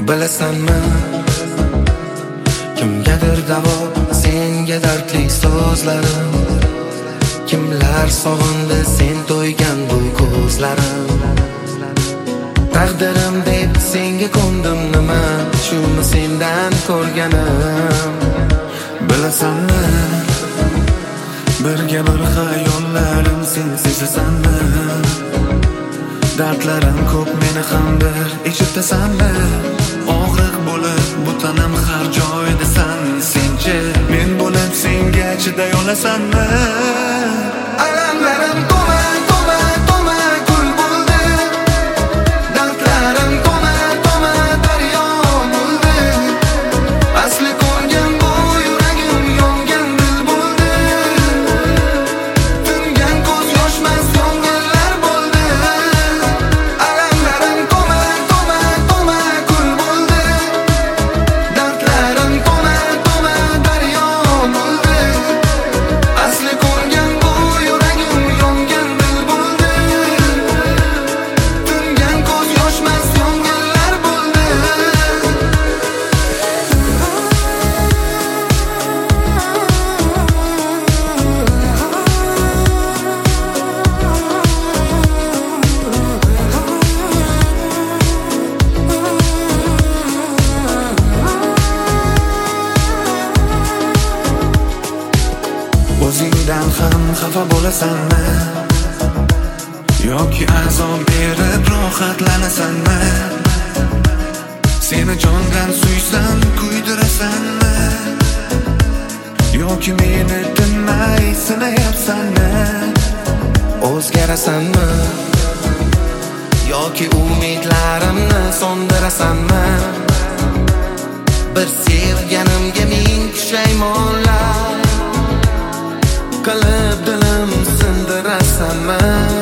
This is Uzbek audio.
Bilasanmi, kimgadir davo senga dardli so'zlarim. Kimlar sog'indi sen to'ygan bu ko'zlarim. Taqdirim deb senga ko'ndim, nima shuni sendan ko'rganim. Bilasanmi, birga bir xayollarim sen sezasanmi? Dardlarim ko'p meni ham bir eshitasanmi? Og'riq bo'lib bu tanam har joydasan senchi? Men bo'lib senga chiday olasanmi? Alamlarim to'ma gul bo'ldi. Dardlarim to'ma daryo bo'ldi. Asli ko'rgan bu yuragim yongan dil bo'ldi. Tingan ko'z yoshmas yong'inlar bo'ldi. Alamlarim to'ma gul bo'ldi. Dardlarim to'ma daryo bo'ldi. Asli ko'rgan bu yuragim yongan dil bo'ldi. Tingan ko'z yoshmas yong'inlar bo'ldi. O'zingdan ham xafa bo'lasanmi? Yoki azob berib rohatlanasanmi? Seni jondan suysam kuydirasanmi? Yoki meni tinmay sinayapsanmi? O'zgarasanmi? Yoki umidlarimni so'ndirasanmi? Bir sevganimga ming pushaymonlar qilib dilim sindirasanmi?